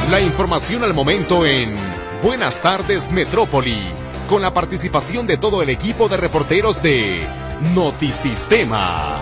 La información al momento en Buenas tardes Metrópoli, con la participación de todo el equipo de reporteros de Notisistema.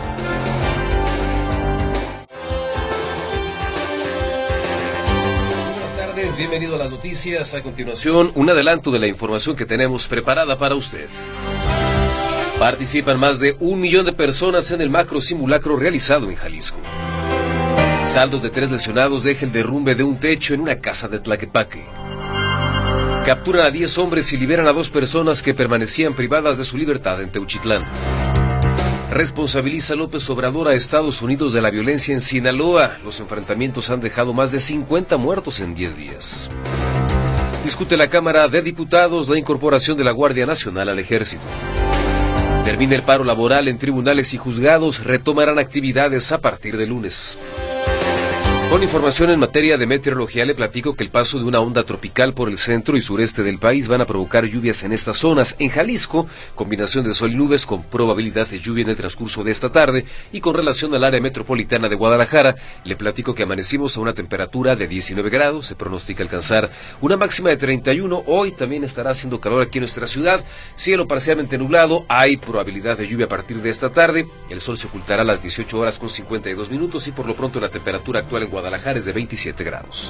Buenas tardes, bienvenido a las noticias. A continuación, un adelanto de la información que tenemos preparada para usted. Participan más de 1 millón de personas en el macro simulacro realizado en Jalisco. Saldo de 3 lesionados deja el derrumbe de un techo en una casa de Tlaquepaque. Capturan a 10 hombres y liberan a 2 personas que permanecían privadas de su libertad en Teuchitlán. Responsabiliza López Obrador a Estados Unidos de la violencia en Sinaloa. Los enfrentamientos han dejado más de 50 muertos en 10 días. Discute la Cámara de Diputados la incorporación de la Guardia Nacional al Ejército. Termina el paro laboral en tribunales y juzgados. Retomarán actividades a partir de lunes. Con información en materia de meteorología, le platico que el paso de una onda tropical por el centro y sureste del país van a provocar lluvias en estas zonas. En Jalisco, combinación de sol y nubes con probabilidad de lluvia en el transcurso de esta tarde. Y con relación al área metropolitana de Guadalajara, le platico que amanecimos a una temperatura de 19 grados. Se pronostica alcanzar una máxima de 31. Hoy también estará haciendo calor aquí en nuestra ciudad. Cielo parcialmente nublado. Hay probabilidad de lluvia a partir de esta tarde. El sol se ocultará a las 18 horas con 52 minutos y por lo pronto la temperatura actual en Guadalajara es de 27 grados.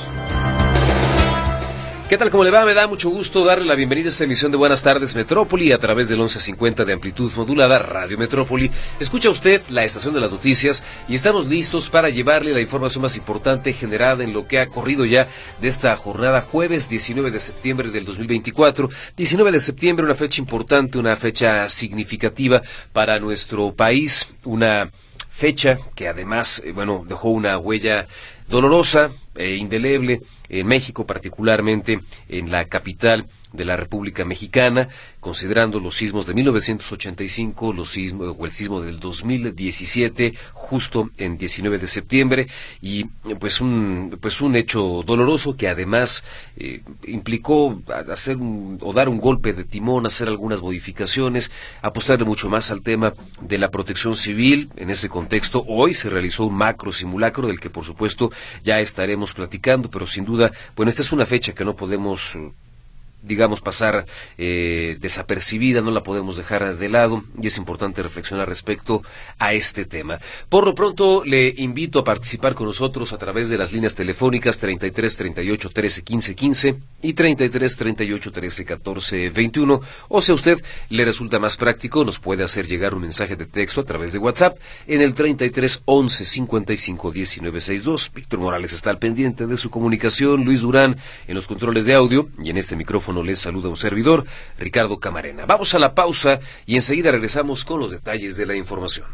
¿Qué tal? ¿Cómo le va? Me da mucho gusto darle la bienvenida a esta emisión de Buenas tardes Metrópoli a través del 1150 de amplitud modulada Radio Metrópoli. Escucha usted la estación de las noticias y estamos listos para llevarle la información más importante generada en lo que ha corrido ya de esta jornada jueves 19 de septiembre del 2024. 19 de septiembre, una fecha importante, una fecha significativa para nuestro país, una fecha que además, dejó una huella dolorosa e indeleble en México, particularmente en la capital de la República Mexicana, considerando los sismos de 1985, el sismo del 2017, justo en 19 de septiembre, y pues un hecho doloroso que además implicó dar un golpe de timón, hacer algunas modificaciones, apostarle mucho más al tema de la protección civil. En ese contexto, hoy se realizó un macro simulacro del que por supuesto ya estaremos platicando, pero sin duda, esta es una fecha que no podemos pasar desapercibida, no la podemos dejar de lado y es importante reflexionar respecto a este tema. Por lo pronto, le invito a participar con nosotros a través de las líneas telefónicas 33 38 13 15 15 y 33 38 13 14 21, o si a usted le resulta más práctico, nos puede hacer llegar un mensaje de texto a través de WhatsApp en el 33 11 55 19 62. Víctor Morales está al pendiente de su comunicación, Luis Durán en los controles de audio y en este micrófono les saluda un servidor, Ricardo Camarena. Vamos a la pausa y enseguida regresamos con los detalles de la información.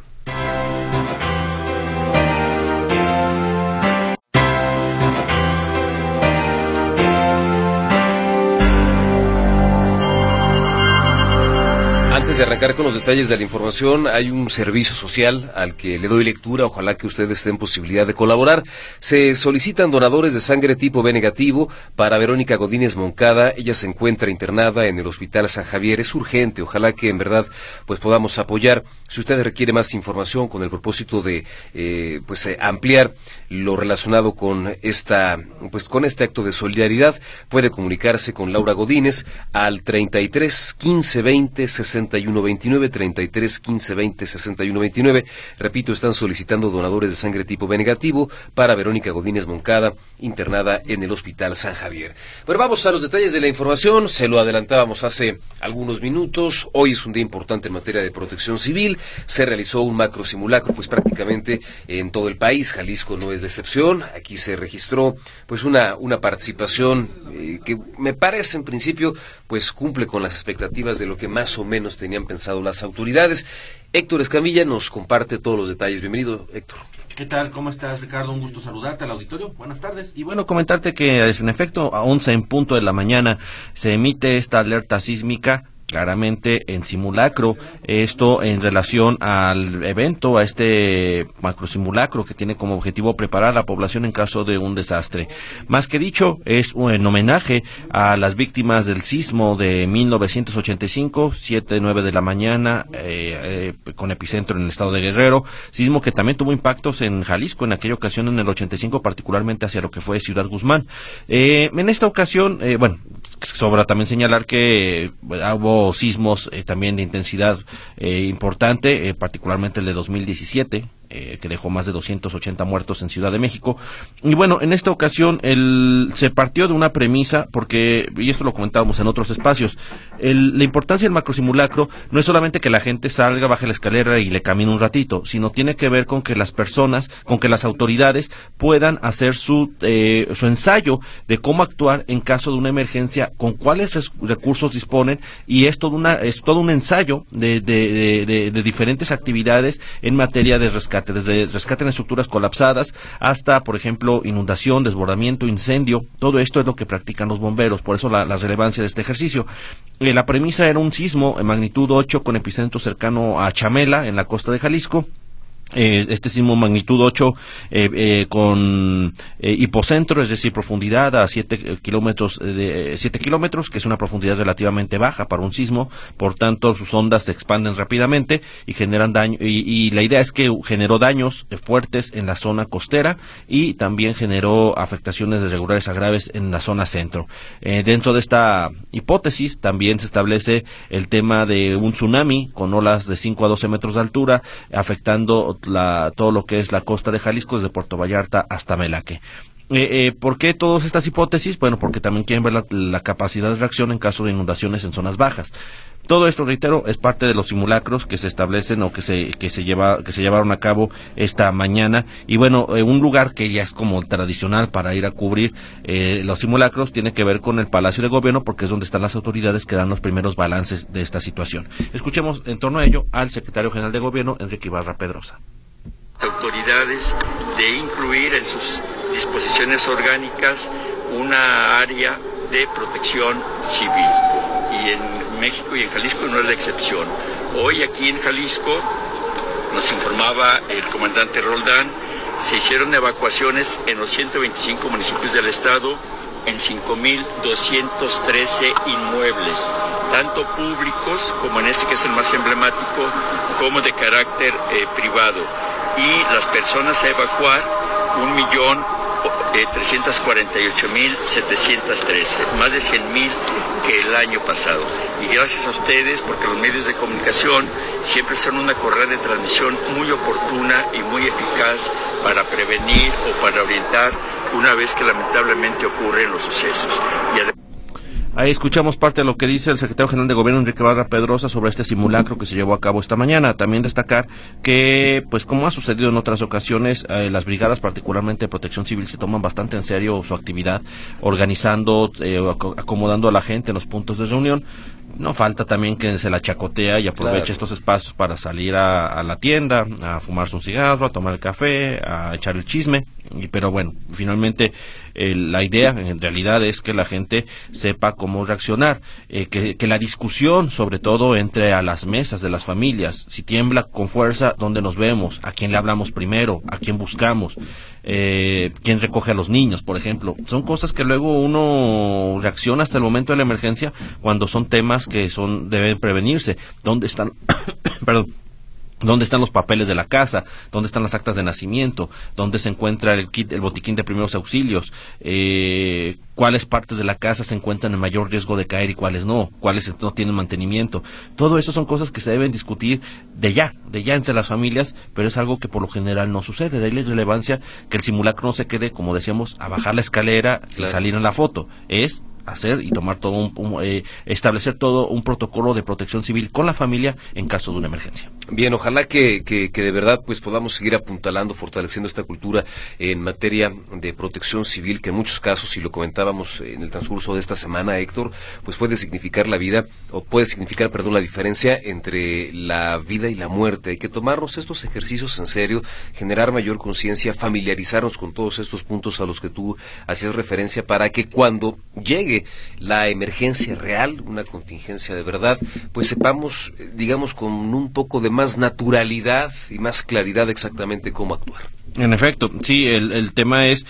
Antes de arrancar con los detalles de la información, hay un servicio social al que le doy lectura, ojalá que ustedes estén en posibilidad de colaborar. Se solicitan donadores de sangre tipo B negativo para Verónica Godínez Moncada. Ella se encuentra internada en el Hospital San Javier. Es urgente, ojalá que en verdad podamos apoyar. Si usted requiere más información con el propósito de ampliar lo relacionado con este acto de solidaridad, puede comunicarse con Laura Godínez al 33 15 20 61 29, 33 15 20 61 29. Repito, están solicitando donadores de sangre tipo B negativo para Verónica Godínez Moncada, internada en el Hospital San Javier. Pero vamos a los detalles de la información. Se lo adelantábamos hace algunos minutos. Hoy es un día importante en materia de protección civil. Se realizó un macro simulacro, prácticamente en todo el país. Jalisco no es la excepción. Aquí se registró una participación que me parece en principio cumple con las expectativas de lo que más o menos tenían pensado las autoridades. Héctor Escamilla nos comparte todos los detalles. Bienvenido, Héctor. ¿Qué tal? ¿Cómo estás, Ricardo? Un gusto saludarte al auditorio. Buenas tardes. Y comentarte que en efecto a 11 en punto de la mañana se emite esta alerta sísmica claramente en simulacro, esto en relación al evento, a este macrosimulacro que tiene como objetivo preparar a la población en caso de un desastre. Más que dicho, es en homenaje a las víctimas del sismo de 1985, 7:09 de la mañana, con epicentro en el estado de Guerrero, sismo que también tuvo impactos en Jalisco en aquella ocasión en el 85, particularmente hacia lo que fue Ciudad Guzmán. En esta ocasión, sobra también señalar que hubo sismos también de intensidad importante, particularmente el de 2017, que dejó más de 280 muertos en Ciudad de México. Y bueno, en esta ocasión se partió de una premisa, porque, y esto lo comentábamos en otros espacios, la importancia del macrosimulacro no es solamente que la gente salga, baje la escalera y le camine un ratito, sino tiene que ver con que las personas, con que las autoridades puedan hacer su ensayo de cómo actuar en caso de una emergencia, con cuáles recursos disponen, y es todo un ensayo de diferentes actividades en materia de rescate, desde rescate en estructuras colapsadas hasta, por ejemplo, inundación, desbordamiento, incendio. Todo esto es lo que practican los bomberos, por eso la relevancia de este ejercicio. La premisa era un sismo en magnitud 8 con epicentro cercano a Chamela, en la costa de Jalisco. Este sismo magnitud 8 con hipocentro, es decir, profundidad a 7 kilómetros, que es una profundidad relativamente baja para un sismo, por tanto sus ondas se expanden rápidamente y generan daño, y la idea es que generó daños fuertes en la zona costera y también generó afectaciones irregulares a graves en la zona centro. Dentro de esta hipótesis también se establece el tema de un tsunami con olas de 5 a 12 metros de altura, afectando todo lo que es la costa de Jalisco, desde Puerto Vallarta hasta Melaque. ¿Por qué todas estas hipótesis? Bueno, porque también quieren ver la capacidad de reacción en caso de inundaciones en zonas bajas. Todo esto, reitero, es parte de los simulacros que se establecen o que se llevaron a cabo esta mañana. Y bueno, un lugar que ya es como tradicional para ir a cubrir los simulacros tiene que ver con el Palacio de Gobierno, porque es donde están las autoridades que dan los primeros balances de esta situación. Escuchemos en torno a ello al secretario general de Gobierno, Enrique Ibarra Pedrosa. Autoridades de incluir en sus disposiciones orgánicas una área de protección civil, y en México y en Jalisco no es la excepción. Hoy aquí en Jalisco, nos informaba el comandante Roldán, se hicieron evacuaciones en los 125 municipios del estado en 5.213 inmuebles, tanto públicos, como en este que es el más emblemático, como de carácter privado. Y las personas a evacuar, 1.348.713, más de 100.000 que el año pasado. Y gracias a ustedes, porque los medios de comunicación siempre son una correa de transmisión muy oportuna y muy eficaz para prevenir o para orientar una vez que lamentablemente ocurren los sucesos. Ahí escuchamos parte de lo que dice el secretario general de Gobierno, Enrique Ibarra Pedrosa, sobre este simulacro que se llevó a cabo esta mañana. También destacar que, pues como ha sucedido en otras ocasiones, las brigadas, particularmente de Protección Civil, se toman bastante en serio su actividad, organizando, acomodando a la gente en los puntos de reunión. No falta también que se la chacotea y aproveche estos espacios para salir a la tienda, a fumarse un cigarro, a tomar el café, a echar el chisme. Pero bueno, finalmente la idea en realidad es que la gente sepa cómo reaccionar, que la discusión sobre todo entre a las mesas de las familias, si tiembla con fuerza, ¿dónde nos vemos? ¿A quién le hablamos primero? ¿A quién buscamos? ¿Quién recoge a los niños, por ejemplo? Son cosas que luego uno reacciona hasta el momento de la emergencia, cuando son temas que deben prevenirse. ¿Dónde están? Perdón. ¿Dónde están los papeles de la casa? ¿Dónde están las actas de nacimiento? ¿Dónde se encuentra el botiquín de primeros auxilios? ¿Cuáles partes de la casa se encuentran en mayor riesgo de caer y cuáles no? ¿Cuáles no tienen mantenimiento? Todo eso son cosas que se deben discutir de ya entre las familias, pero es algo que por lo general no sucede. De ahí la relevancia que el simulacro no se quede, como decíamos, a bajar la escalera y salir en la foto. Es hacer y tomar establecer todo un protocolo de protección civil con la familia en caso de una emergencia. Bien, ojalá que de verdad pues podamos seguir apuntalando, fortaleciendo esta cultura en materia de protección civil, que en muchos casos, y lo comentábamos en el transcurso de esta semana, Héctor, pues puede significar la diferencia entre la vida y la muerte. Hay que tomarnos estos ejercicios en serio, generar mayor conciencia, familiarizarnos con todos estos puntos a los que tú hacías referencia, para que cuando llegue la emergencia real, una contingencia de verdad, pues sepamos, digamos, con un poco de más naturalidad y más claridad exactamente cómo actuar. En efecto, sí, el tema es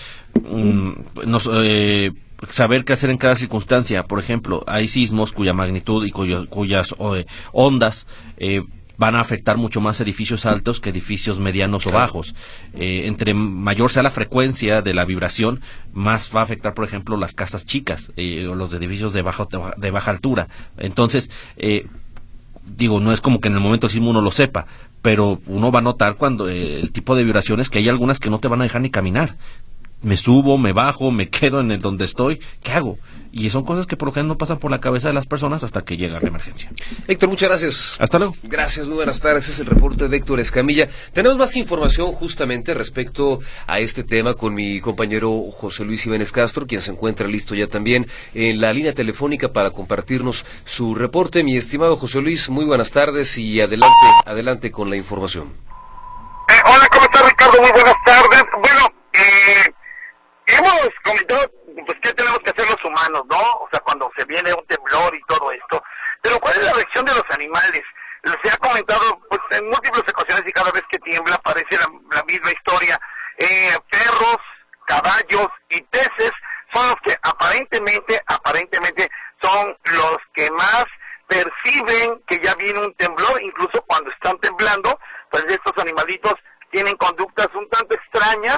saber qué hacer en cada circunstancia. Por ejemplo, hay sismos cuya magnitud y cuyas ondas van a afectar mucho más edificios altos que edificios medianos o bajos. Entre mayor sea la frecuencia de la vibración, más va a afectar, por ejemplo, las casas chicas o los edificios de baja altura. Entonces, no es como que en el momento del sismo uno lo sepa, pero uno va a notar cuando el tipo de vibraciones, que hay algunas que no te van a dejar ni caminar. Me subo, me bajo, me quedo en donde estoy, ¿qué hago? Y son cosas que por lo general no pasan por la cabeza de las personas hasta que llega la emergencia. Héctor, muchas gracias. Hasta luego. Gracias, muy buenas tardes. Es el reporte de Héctor Escamilla. Tenemos más información justamente respecto a este tema con mi compañero José Luis Ibáñez Castro, quien se encuentra listo ya también en la línea telefónica para compartirnos su reporte. Mi estimado José Luis, muy buenas tardes y adelante con la información. Hola, ¿cómo estás, Ricardo? Muy buenas tardes. Bueno, hemos comentado pues qué tenemos que hacer los humanos, ¿no? O sea, cuando se viene un temblor y todo esto. Pero ¿cuál es la reacción de los animales? Se ha comentado pues en múltiples ocasiones y cada vez que tiembla aparece la misma historia. Perros, caballos y peces son los que aparentemente son los que más perciben que ya viene un temblor. Incluso cuando están temblando, pues estos animalitos tienen conductas un tanto extrañas,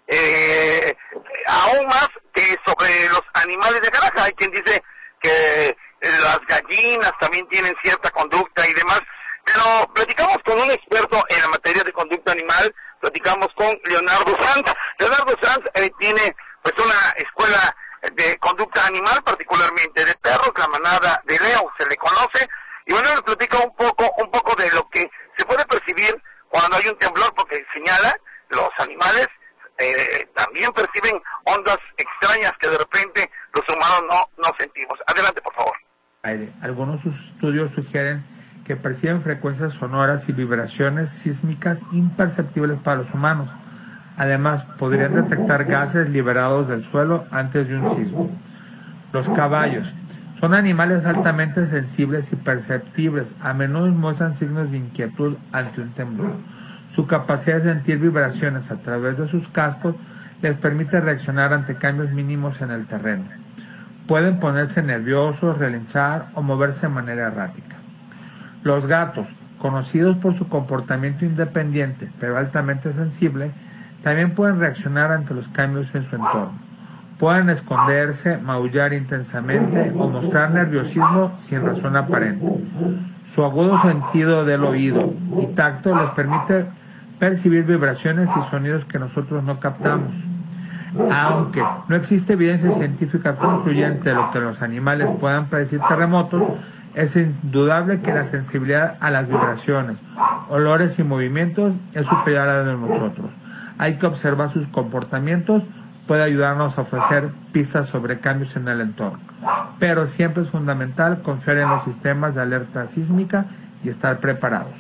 aún más que sobre los animales de granja. Hay quien dice que las gallinas también tienen cierta conducta y demás, pero platicamos con un experto en la materia de conducta animal, platicamos con Leonardo Sanz. Leonardo Sanz tiene pues una escuela de conducta animal, particularmente de perros, la manada de Leo se le conoce, y bueno, nos platica un poco de lo que se puede percibir cuando hay un temblor, porque señala los animales también perciben ondas extrañas que de repente los humanos no sentimos. Adelante, por favor. Algunos estudios sugieren que perciben frecuencias sonoras y vibraciones sísmicas imperceptibles para los humanos. Además, podrían detectar gases liberados del suelo antes de un sismo. Los caballos son animales altamente sensibles y perceptibles. A menudo muestran signos de inquietud ante un temblor. Su capacidad de sentir vibraciones a través de sus cascos les permite reaccionar ante cambios mínimos en el terreno. Pueden ponerse nerviosos, relinchar o moverse de manera errática. Los gatos, conocidos por su comportamiento independiente pero altamente sensible, también pueden reaccionar ante los cambios en su entorno. Pueden esconderse, maullar intensamente o mostrar nerviosismo sin razón aparente. Su agudo sentido del oído y tacto les permite percibir vibraciones y sonidos que nosotros no captamos. Aunque no existe evidencia científica concluyente de lo que los animales puedan predecir terremotos, es indudable que la sensibilidad a las vibraciones, olores y movimientos es superior a la de nosotros. Hay que observar sus comportamientos, puede ayudarnos a ofrecer pistas sobre cambios en el entorno. Pero siempre es fundamental confiar en los sistemas de alerta sísmica y estar preparados.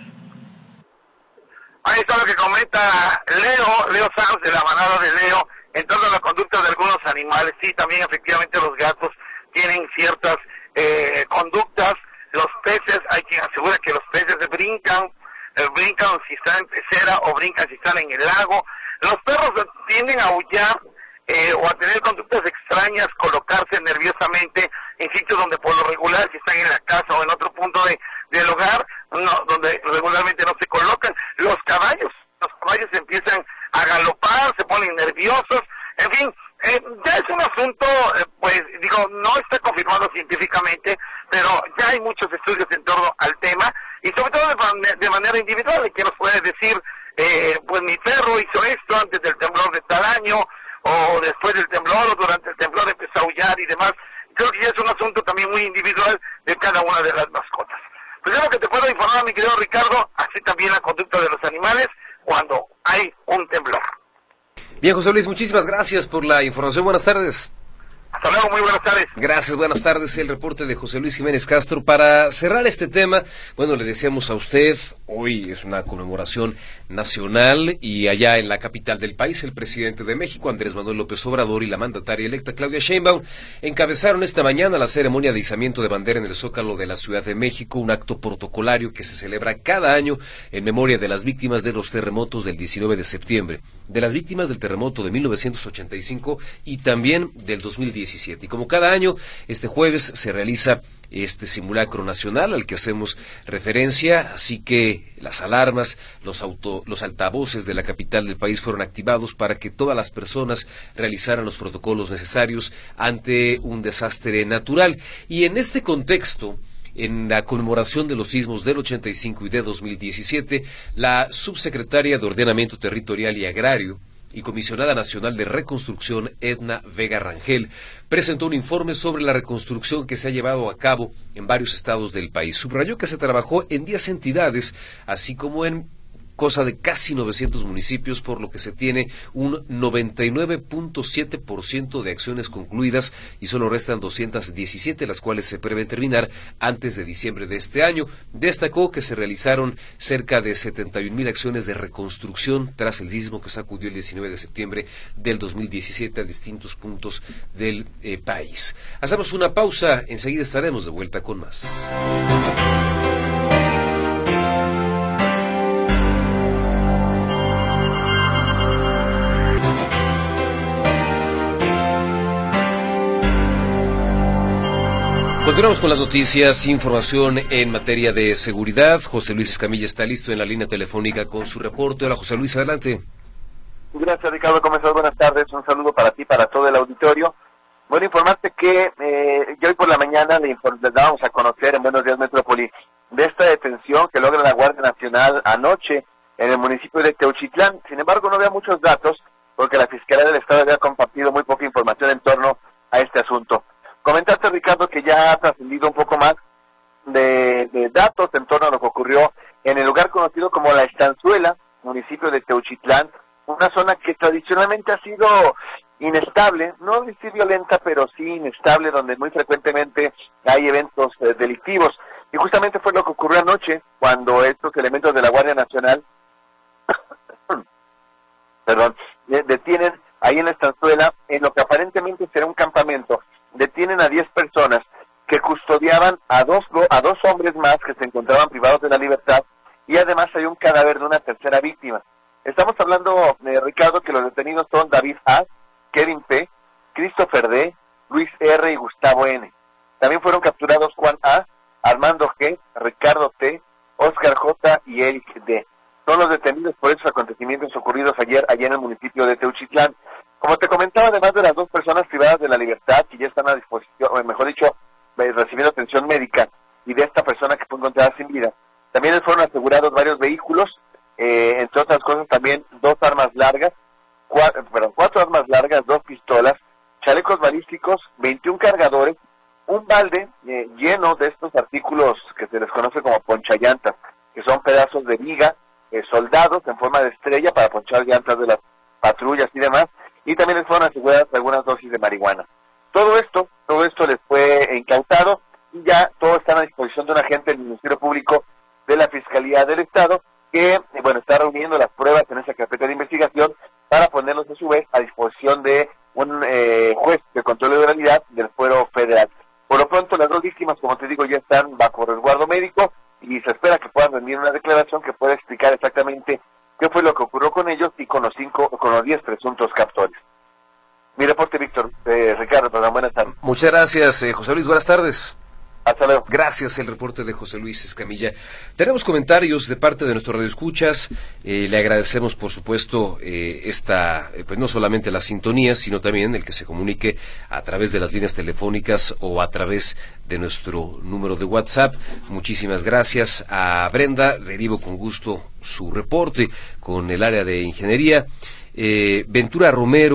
Ahí está lo que comenta Leo Sanz de la manada de Leo, en torno a la conducta de algunos animales. Sí, también efectivamente los gatos tienen ciertas conductas. Los peces, hay quien asegura que los peces brincan si están en pecera o brincan si están en el lago. Los perros tienden a aullar o a tener conductas extrañas, colocarse nerviosamente en sitios donde por lo regular, si están en la casa o en otro punto del hogar, donde regularmente no se colocan. Los caballos empiezan a galopar, se ponen nerviosos, en fin, ya es un asunto, no está confirmado científicamente, pero ya hay muchos estudios en torno al tema, y sobre todo de manera individual, que nos puede decir, pues mi perro hizo esto antes del temblor de tal año, o después del temblor, o durante el temblor empezó a aullar y demás. Creo que ya es un asunto también muy individual de cada una de las mascotas. Pues es lo que te puedo informar, mi querido Ricardo, así también la conducta de los animales cuando hay un temblor. Bien, José Luis, muchísimas gracias por la información. Buenas tardes. Hasta luego, muy buenas tardes. Gracias, buenas tardes. El reporte de José Luis Jiménez Castro. Para cerrar este tema, bueno, le decíamos a usted, hoy es una conmemoración nacional y allá en la capital del país, el presidente de México, Andrés Manuel López Obrador, y la mandataria electa, Claudia Sheinbaum, encabezaron esta mañana la ceremonia de izamiento de bandera en el Zócalo de la Ciudad de México, un acto protocolario que se celebra cada año en memoria de las víctimas de los terremotos del 19 de septiembre, de las víctimas del terremoto de 1985 y también del 2017. Y como cada año, este jueves se realiza este simulacro nacional al que hacemos referencia, así que las alarmas, los altavoces de la capital del país fueron activados para que todas las personas realizaran los protocolos necesarios ante un desastre natural. Y en este contexto, en la conmemoración de los sismos del 85 y de 2017, la subsecretaria de Ordenamiento Territorial y Agrario y comisionada nacional de reconstrucción, Edna Vega Rangel, presentó un informe sobre la reconstrucción que se ha llevado a cabo en varios estados del país. Subrayó que se trabajó en 10 entidades, así como en cosa de casi 900 municipios, por lo que se tiene un 99.7% de acciones concluidas y solo restan 217, las cuales se prevé terminar antes de diciembre de este año. Destacó que se realizaron cerca de 71,000 acciones de reconstrucción tras el sismo que sacudió el 19 de septiembre del 2017 a distintos puntos del país. Hacemos una pausa, enseguida estaremos de vuelta con más. Continuamos con las noticias, información en materia de seguridad. José Luis Escamilla está listo en la línea telefónica con su reporte. Hola, José Luis, adelante. Gracias, Ricardo. ¿Cómo estás? Buenas tardes. Un saludo para ti, para todo el auditorio. Bueno, informarte que hoy por la mañana les dábamos a conocer en Buenos Días Metrópoli de esta detención que logra la Guardia Nacional anoche en el municipio de Teuchitlán. Sin embargo, no había muchos datos porque la Fiscalía del Estado había compartido muy poca información en torno a este asunto. Comentaste, Ricardo, que ya ha trascendido un poco más de datos en torno a lo que ocurrió en el lugar conocido como La Estanzuela, municipio de Teuchitlán, una zona que tradicionalmente ha sido inestable, no decir violenta, pero sí inestable, donde muy frecuentemente hay eventos delictivos. Y justamente fue lo que ocurrió anoche, cuando estos elementos de la Guardia Nacional detienen ahí en La Estanzuela, en lo que aparentemente será un campamento. Detienen a 10 personas que custodiaban a dos hombres más que se encontraban privados de la libertad, y además hay un cadáver de una tercera víctima. Estamos hablando, Ricardo, que los detenidos son David A., Kevin P., Christopher D., Luis R. y Gustavo N. También fueron capturados Juan A., Armando G., Ricardo T., Oscar J. y Eric D. Son los detenidos por esos acontecimientos ocurridos ayer allá en el municipio de Teuchitlán. Como te comentaba, además de las 2 personas privadas de la libertad que ya están a disposición, o mejor dicho, recibiendo atención médica, y de esta persona que fue encontrada sin vida, también les fueron asegurados varios vehículos, entre otras cosas también 4 armas largas, 2 pistolas, chalecos balísticos, 21 cargadores, un balde lleno de estos artículos que se les conoce como ponchallantas, que son pedazos de viga soldados en forma de estrella para ponchar llantas de las patrullas y demás, y también les fueron aseguradas algunas dosis de marihuana. Todo esto les fue incautado y ya todo está a disposición de un agente del Ministerio Público de la Fiscalía del Estado que, está reuniendo las pruebas en esa carpeta de investigación para ponerlos a su vez a disposición de un juez de control de legalidad del Fuero Federal. Por lo pronto, las 2 víctimas, como te digo, ya están bajo resguardo médico y se espera que puedan rendir una declaración que pueda explicar exactamente qué fue lo que ocurrió con ellos y con los 10 presuntos captores. Mi reporte, Víctor, Ricardo, perdón, buenas tardes. Muchas gracias, José Luis, buenas tardes. Hasta luego. Gracias, el reporte de José Luis Escamilla. Tenemos comentarios de parte de nuestros radioescuchas. Le agradecemos, por supuesto, no solamente la sintonía, sino también el que se comunique a través de las líneas telefónicas o a través de nuestro número de WhatsApp. Muchísimas gracias a Brenda. Derivo con gusto su reporte con el área de ingeniería. Ventura Romero,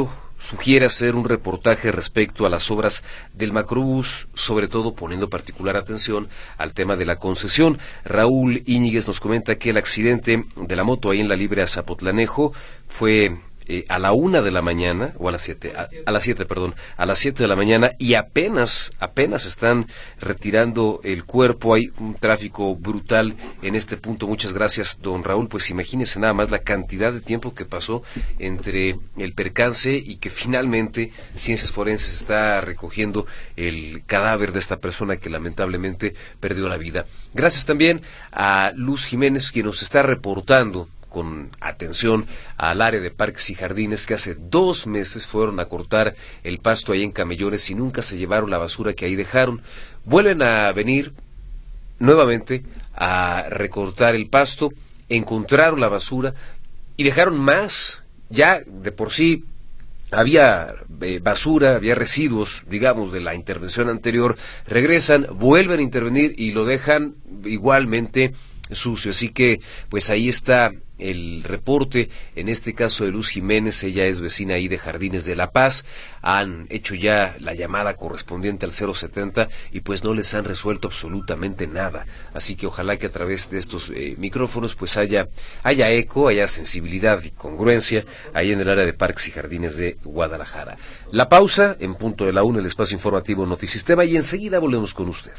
sugiere hacer un reportaje respecto a las obras del macrobús, sobre todo poniendo particular atención al tema de la concesión. Raúl Íñiguez nos comenta que el accidente de la moto ahí en la Libre Azapotlanejo fue a la 1 de la mañana, o a las 7, a las 7 de la mañana, y apenas están retirando el cuerpo. Hay un tráfico brutal en este punto. Muchas gracias, don Raúl. Pues imagínese nada más la cantidad de tiempo que pasó entre el percance y que finalmente Ciencias Forenses está recogiendo el cadáver de esta persona que lamentablemente perdió la vida. Gracias también a Luz Jiménez, quien nos está reportando con atención al área de parques y jardines, que hace 2 meses fueron a cortar el pasto ahí en Camellones y nunca se llevaron la basura que ahí dejaron. Vuelven a venir nuevamente a recortar el pasto, encontraron la basura y dejaron más. Ya de por sí había basura, había residuos, digamos, de la intervención anterior. Regresan, vuelven a intervenir y lo dejan igualmente sucio. Así que pues ahí está el reporte, en este caso de Luz Jiménez. Ella es vecina ahí de Jardines de La Paz. Han hecho ya la llamada correspondiente al 070 y pues no les han resuelto absolutamente nada. Así que ojalá que a través de estos micrófonos pues haya eco, haya sensibilidad y congruencia ahí en el área de parques y jardines de Guadalajara. La pausa, en punto de la 1, el espacio informativo Notisistema, y enseguida volvemos con usted.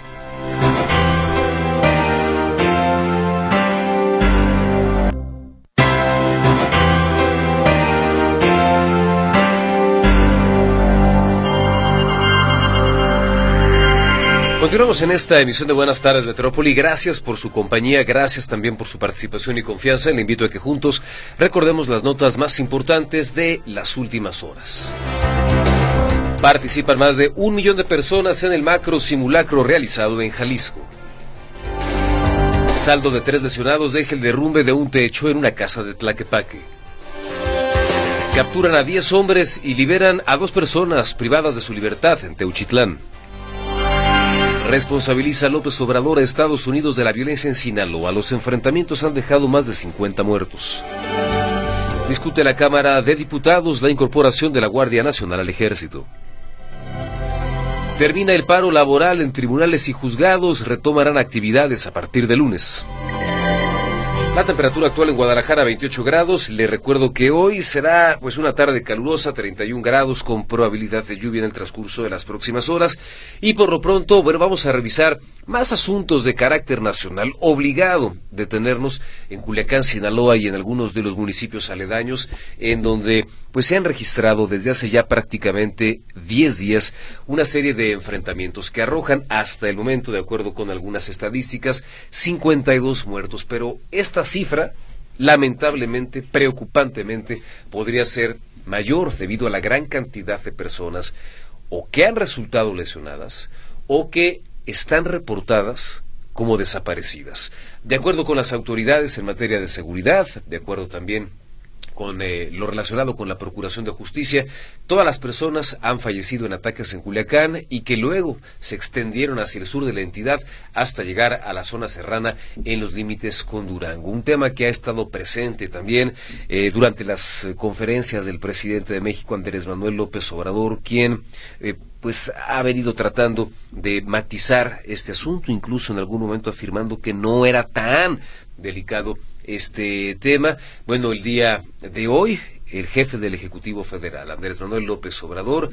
Continuamos en esta emisión de Buenas Tardes Metrópoli. Gracias por su compañía, gracias también por su participación y confianza. Le invito a que juntos recordemos las notas más importantes de las últimas horas. Participan más de 1 millón de personas en el macro simulacro realizado en Jalisco. Saldo de 3 lesionados deja el derrumbe de un techo en una casa de Tlaquepaque. Capturan a 10 hombres y liberan a 2 personas privadas de su libertad en Teuchitlán. Responsabiliza a López Obrador a Estados Unidos de la violencia en Sinaloa. Los enfrentamientos han dejado más de 50 muertos. Discute la Cámara de Diputados la incorporación de la Guardia Nacional al Ejército. Termina el paro laboral en tribunales y juzgados. Retomarán actividades a partir de lunes. La temperatura actual en Guadalajara, 28 grados. Le recuerdo que hoy será pues una tarde calurosa, 31 grados, con probabilidad de lluvia en el transcurso de las próximas horas. Y por lo pronto, bueno, vamos a revisar más asuntos de carácter nacional. Obligado detenernos en Culiacán, Sinaloa y en algunos de los municipios aledaños, en donde pues se han registrado desde hace ya prácticamente 10 días una serie de enfrentamientos que arrojan hasta el momento, de acuerdo con algunas estadísticas, 52 muertos. Pero esta cifra, lamentablemente, preocupantemente, podría ser mayor debido a la gran cantidad de personas o que han resultado lesionadas o que están reportadas como desaparecidas. De acuerdo con las autoridades en materia de seguridad, de acuerdo también con lo relacionado con la Procuración de Justicia, todas las personas han fallecido en ataques en Culiacán y que luego se extendieron hacia el sur de la entidad hasta llegar a la zona serrana en los límites con Durango. Un tema que ha estado presente también durante las conferencias del presidente de México, Andrés Manuel López Obrador, quien pues ha venido tratando de matizar este asunto, incluso en algún momento afirmando que no era tan delicado este tema. Bueno, el día de hoy, el jefe del Ejecutivo Federal, Andrés Manuel López Obrador,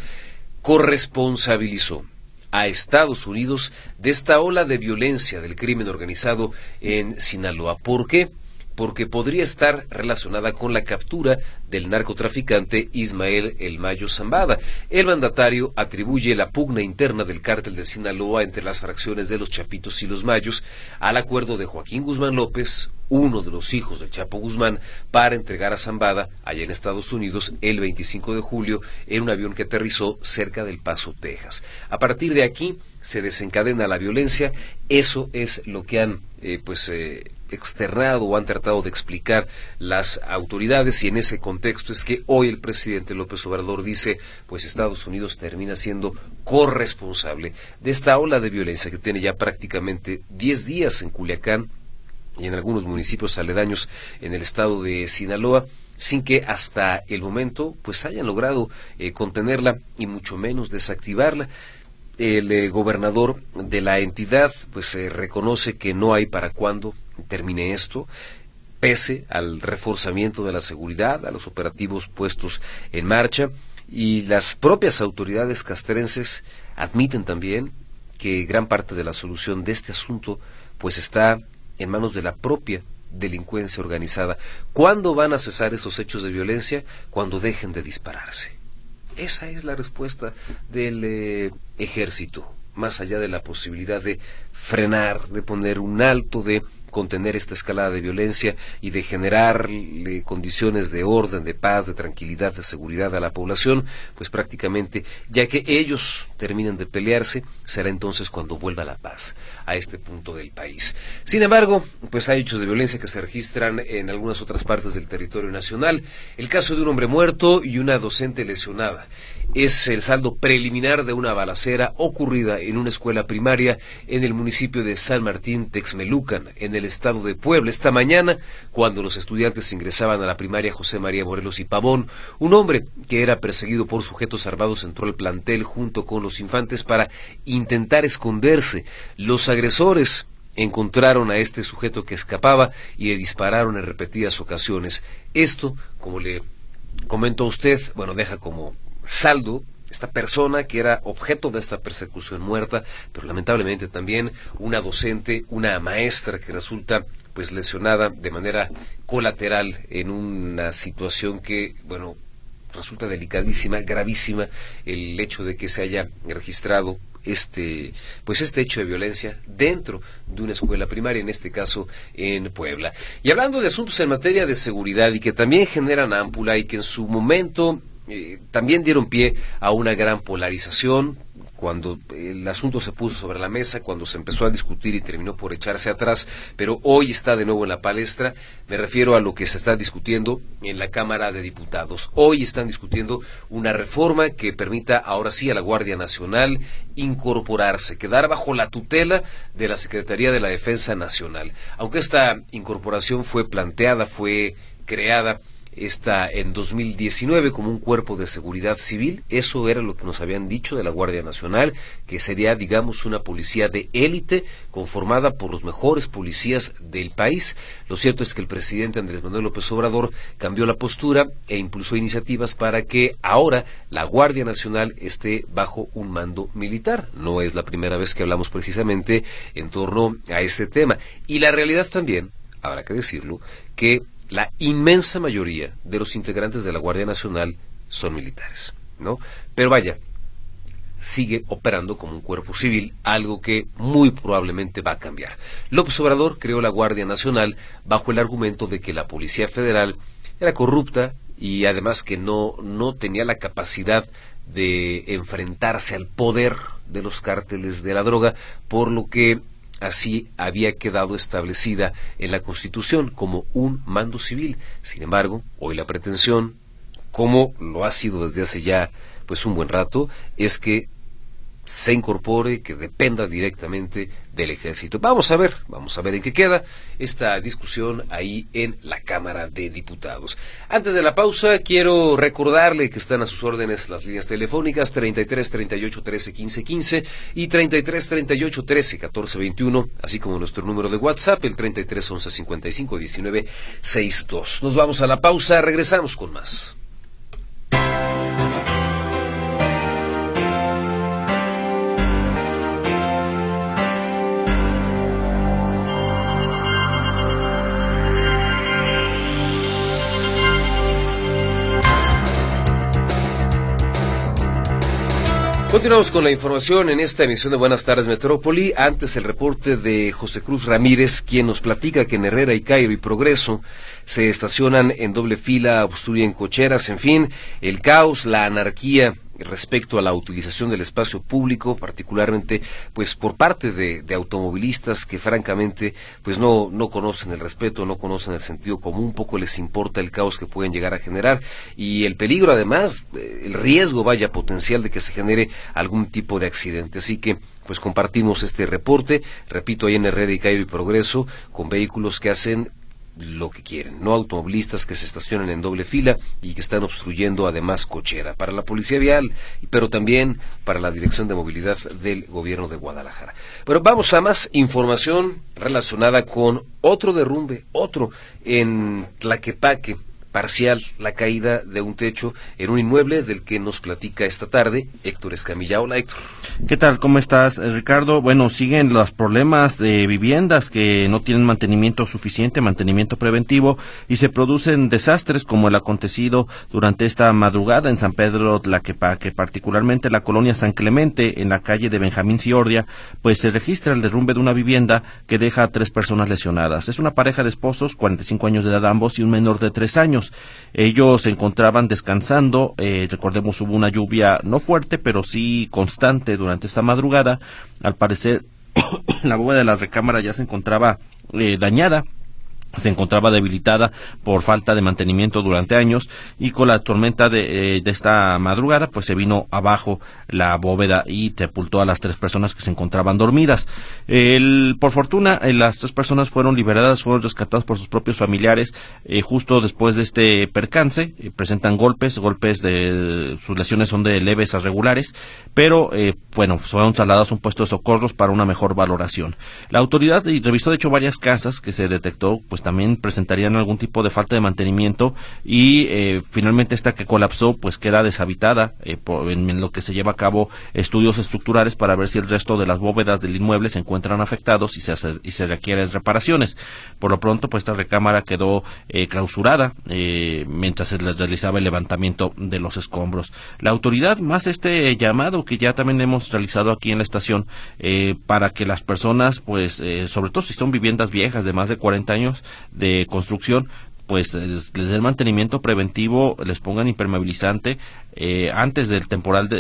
corresponsabilizó a Estados Unidos de esta ola de violencia del crimen organizado en Sinaloa. ¿Por qué? Porque podría estar relacionada con la captura del narcotraficante Ismael El Mayo Zambada. El mandatario atribuye la pugna interna del cártel de Sinaloa entre las fracciones de los Chapitos y los Mayos al acuerdo de Joaquín Guzmán López, uno de los hijos del Chapo Guzmán, para entregar a Zambada allá en Estados Unidos el 25 de julio en un avión que aterrizó cerca del Paso, Texas. A partir de aquí se desencadena la violencia. Eso es lo que han externado o han tratado de explicar las autoridades, y en ese contexto es que hoy el presidente López Obrador dice, pues Estados Unidos termina siendo corresponsable de esta ola de violencia que tiene ya prácticamente 10 días en Culiacán y en algunos municipios aledaños en el estado de Sinaloa. sin que hasta el momento pues hayan logrado contenerla y mucho menos desactivarla. El gobernador de la entidad pues reconoce que no hay para cuándo termine esto, pese al reforzamiento de la seguridad, a los operativos puestos en marcha, y las propias autoridades castrenses admiten también que gran parte de la solución de este asunto pues está en manos de la propia delincuencia organizada. ¿Cuándo van a cesar esos hechos de violencia? Cuando dejen de dispararse. Esa es la respuesta del ejército, más allá de la posibilidad de frenar, de poner un alto, de contener esta escalada de violencia y de generar condiciones de orden, de paz, de tranquilidad, de seguridad a la población, pues prácticamente, ya que ellos terminen de pelearse, será entonces cuando vuelva la paz a este punto del país. Sin embargo, pues hay hechos de violencia que se registran en algunas otras partes del territorio nacional. El caso de un hombre muerto y una docente lesionada es el saldo preliminar de una balacera ocurrida en una escuela primaria en el municipio de San Martín Texmelucan, en el estado de Puebla. Esta mañana, cuando los estudiantes ingresaban a la primaria José María Morelos y Pavón, un hombre que era perseguido por sujetos armados entró al plantel junto con los infantes para intentar esconderse. Los agresores encontraron a este sujeto que escapaba y le dispararon en repetidas ocasiones. Esto, como le comento a usted, bueno, deja como saldo esta persona que era objeto de esta persecución muerta, pero lamentablemente también una docente, una maestra que resulta pues lesionada de manera colateral en una situación que, bueno, resulta delicadísima, gravísima, el hecho de que se haya registrado este hecho de violencia dentro de una escuela primaria, en este caso en Puebla. Y hablando de asuntos en materia de seguridad y que también generan ámpula y que en su momento también dieron pie a una gran polarización, cuando el asunto se puso sobre la mesa, cuando se empezó a discutir y terminó por echarse atrás, pero hoy está de nuevo en la palestra. Me refiero a lo que se está discutiendo en la Cámara de Diputados. Hoy están discutiendo una reforma que permita ahora sí a la Guardia Nacional incorporarse, quedar bajo la tutela de la Secretaría de la Defensa Nacional. Aunque esta incorporación fue planteada, fue creada en 2019 como un cuerpo de seguridad civil, eso era lo que nos habían dicho de la Guardia Nacional, que sería, digamos, una policía de élite conformada por los mejores policías del país. Lo cierto es que el presidente Andrés Manuel López Obrador cambió la postura e impulsó iniciativas para que ahora la Guardia Nacional esté bajo un mando militar. No es la primera vez que hablamos precisamente en torno a este tema. Y la realidad también, habrá que decirlo, que la inmensa mayoría de los integrantes de la Guardia Nacional son militares, ¿no? Pero vaya, sigue operando como un cuerpo civil, algo que muy probablemente va a cambiar. López Obrador creó la Guardia Nacional bajo el argumento de que la Policía Federal era corrupta y además que no tenía la capacidad de enfrentarse al poder de los cárteles de la droga, por lo que así había quedado establecida en la Constitución como un mando civil. Sin embargo, hoy la pretensión, como lo ha sido desde hace ya pues un buen rato, es que se incorpore, que dependa directamente del ejército. Vamos a ver en qué queda esta discusión ahí en la Cámara de Diputados. Antes de la pausa, quiero recordarle que están a sus órdenes las líneas telefónicas 33 38 13 15 15 y 33 38 13 14 21, así como nuestro número de WhatsApp, el 33 11 55 19 62. Nos vamos a la pausa, regresamos con más. Continuamos con la información en esta emisión de Buenas Tardes Metrópoli. Antes el reporte de José Cruz Ramírez, quien nos platica que en Herrera y Cairo y Progreso se estacionan en doble fila, obstruyen cocheras, en fin, el caos, la anarquía respecto a la utilización del espacio público, particularmente pues por parte de automovilistas que francamente pues no conocen el respeto, no conocen el sentido común, poco les importa el caos que pueden llegar a generar y el peligro además, el riesgo potencial de que se genere algún tipo de accidente. Así que pues compartimos este reporte, repito, ahí en Herrera y Cairo y Progreso, con vehículos que hacen lo que quieren, no automovilistas que se estacionen en doble fila y que están obstruyendo además cochera, para la policía vial, pero también para la Dirección de Movilidad del Gobierno de Guadalajara. Pero vamos a más información relacionada con otro derrumbe, otro en Tlaquepaque, parcial, la caída de un techo en un inmueble del que nos platica esta tarde Héctor Escamilla. Hola, Héctor. ¿Qué tal? ¿Cómo estás, Ricardo? Bueno, siguen los problemas de viviendas que no tienen mantenimiento suficiente, mantenimiento preventivo, y se producen desastres como el acontecido durante esta madrugada en San Pedro Tlaquepaque, particularmente la colonia San Clemente, en la calle de Benjamín Ciordia, pues se registra el derrumbe de una vivienda que deja a 3 personas lesionadas. Es una pareja de esposos, 45 años de edad ambos, y un menor de 3 años. Ellos se encontraban descansando, recordemos hubo una lluvia no fuerte, pero sí constante durante esta madrugada. Al parecer, la bóveda de la recámara ya se encontraba dañada, se encontraba debilitada por falta de mantenimiento durante años, y con la tormenta de esta madrugada pues se vino abajo la bóveda y sepultó a las 3 personas que se encontraban dormidas. Por fortuna las 3 personas fueron liberadas, fueron rescatadas por sus propios familiares justo después de este percance. Presentan golpes de sus lesiones son de leves a regulares, pero fueron trasladados a un puesto de socorros para una mejor valoración. La autoridad revisó de hecho varias casas que se detectó pues también presentarían algún tipo de falta de mantenimiento, y finalmente esta que colapsó pues queda deshabitada, en lo que se lleva a cabo estudios estructurales para ver si el resto de las bóvedas del inmueble se encuentran afectados y se requieren reparaciones. Por lo pronto pues esta recámara quedó clausurada mientras se les realizaba el levantamiento de los escombros. La autoridad, más este llamado que ya también hemos realizado aquí en la estación, para que las personas pues sobre todo si son viviendas viejas de más de 40 años de construcción, pues les den mantenimiento preventivo, les pongan impermeabilizante antes del temporal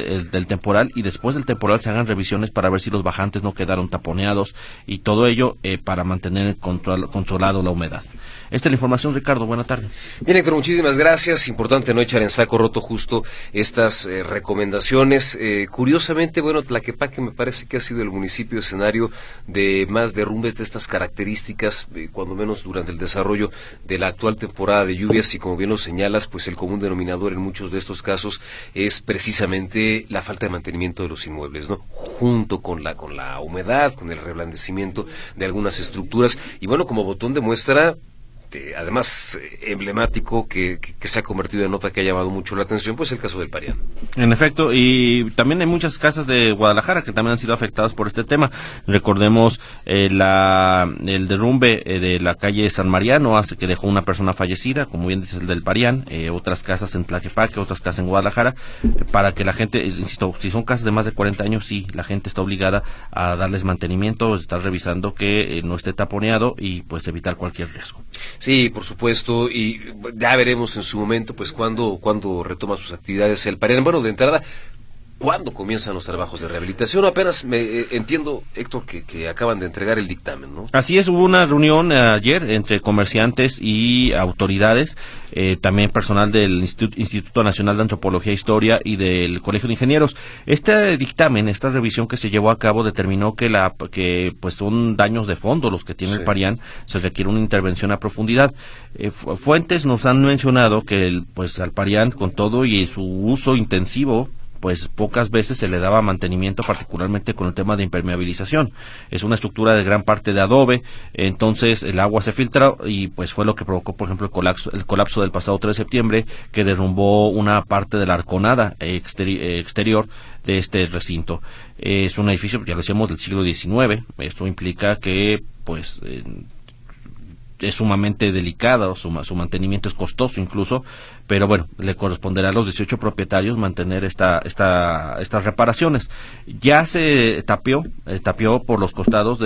y después del temporal se hagan revisiones para ver si los bajantes no quedaron taponeados, y todo ello para mantener controlado la humedad. Esta es la información, Ricardo. Buena tarde. Bien, Héctor, muchísimas gracias. Importante no echar en saco roto justo estas recomendaciones. Curiosamente, Tlaquepaque me parece que ha sido el municipio escenario de más derrumbes de estas características, cuando menos durante el desarrollo de la actual temporada de lluvias, y como bien lo señalas, pues el común denominador en muchos de estos casos es precisamente la falta de mantenimiento de los inmuebles, ¿no? Junto con la humedad, con el reblandecimiento de algunas estructuras, y como botón de muestra, además emblemático que se ha convertido en nota que ha llamado mucho la atención, pues el caso del Parián. En efecto, y también hay muchas casas de Guadalajara que también han sido afectadas por este tema. Recordemos el derrumbe de la calle San Mariano, que dejó una persona fallecida, como bien dices, el del Parián, otras casas en Tlaquepaque, otras casas en Guadalajara, para que la gente, insisto, si son casas de más de 40 años, sí, la gente está obligada a darles mantenimiento, estar revisando que no esté taponeado y pues evitar cualquier riesgo. Sí, por supuesto, y ya veremos en su momento, pues, cuándo retoma sus actividades el Parián. De entrada, ¿cuándo comienzan los trabajos de rehabilitación? Apenas entiendo, Héctor, que acaban de entregar el dictamen, ¿no? Así es, hubo una reunión ayer entre comerciantes y autoridades, también personal del Instituto Nacional de Antropología e Historia y del Colegio de Ingenieros. Este dictamen, esta revisión que se llevó a cabo, determinó que pues son daños de fondo los que tiene el Parián, se requiere una intervención a profundidad. Fuentes nos han mencionado que al Parián, con todo y su uso intensivo, pues pocas veces se le daba mantenimiento, particularmente con el tema de impermeabilización. Es una estructura de gran parte de adobe, entonces el agua se filtra y pues fue lo que provocó, por ejemplo, el colapso del pasado 3 de septiembre, que derrumbó una parte de la arconada exterior de este recinto. Es un edificio, ya lo decíamos, del siglo XIX. Esto implica que pues es sumamente delicada, su mantenimiento es costoso incluso, pero le corresponderá a los 18 propietarios mantener estas reparaciones. Ya se tapió por los costados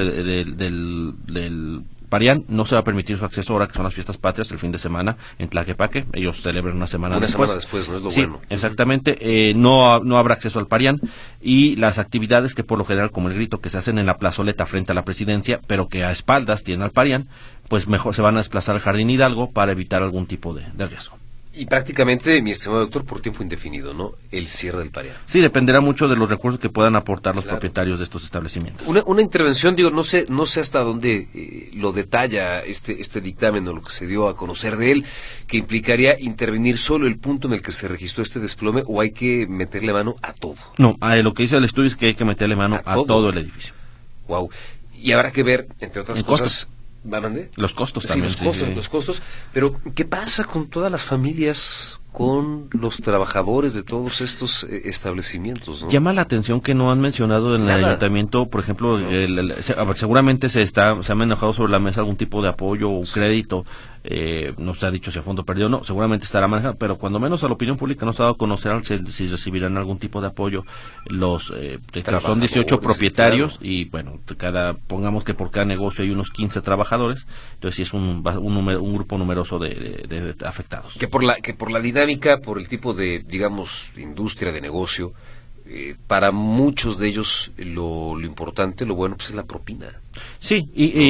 del Parián, no se va a permitir su acceso ahora que son las fiestas patrias el fin de semana en Tlaquepaque. Ellos celebran una semana después, ¿no? Es lo sí, bueno. Exactamente. No habrá acceso al Parián, y las actividades que por lo general, como el grito, que se hacen en la plazoleta frente a la presidencia, pero que a espaldas tienen al Parián, pues mejor se van a desplazar al Jardín Hidalgo para evitar algún tipo de riesgo. Y prácticamente, mi estimado doctor, por tiempo indefinido, ¿no? El cierre del Parián. Sí, dependerá mucho de los recursos que puedan aportar los Claro. propietarios de estos establecimientos. Una intervención, digo, no sé hasta dónde lo detalla este dictamen o lo que se dio a conocer de él, que implicaría intervenir solo el punto en el que se registró este desplome, o hay que meterle mano a todo. No, lo que dice el estudio es que hay que meterle mano a todo el edificio. Wow. Y habrá que ver, entre otras El cosas, ¿mande? Los costos Sí, también. los costos. Pero, ¿qué pasa con todas las familias, con los trabajadores de todos estos establecimientos, ¿no? Llama la atención que no han mencionado en el Nada. ayuntamiento, por ejemplo, seguramente se han manejado sobre la mesa algún tipo de apoyo o crédito, no se ha dicho si a fondo perdido o no, seguramente estará manejado, pero cuando menos a la opinión pública no se ha dado a conocer si recibirán algún tipo de apoyo los son 18 propietarios, claro. Y bueno, pongamos que por cada negocio hay unos 15 trabajadores, entonces sí es un grupo numeroso de afectados. Que por la dinámica, por el tipo de, digamos, industria de negocio, para muchos de ellos lo importante, lo bueno, pues es la propina. Sí,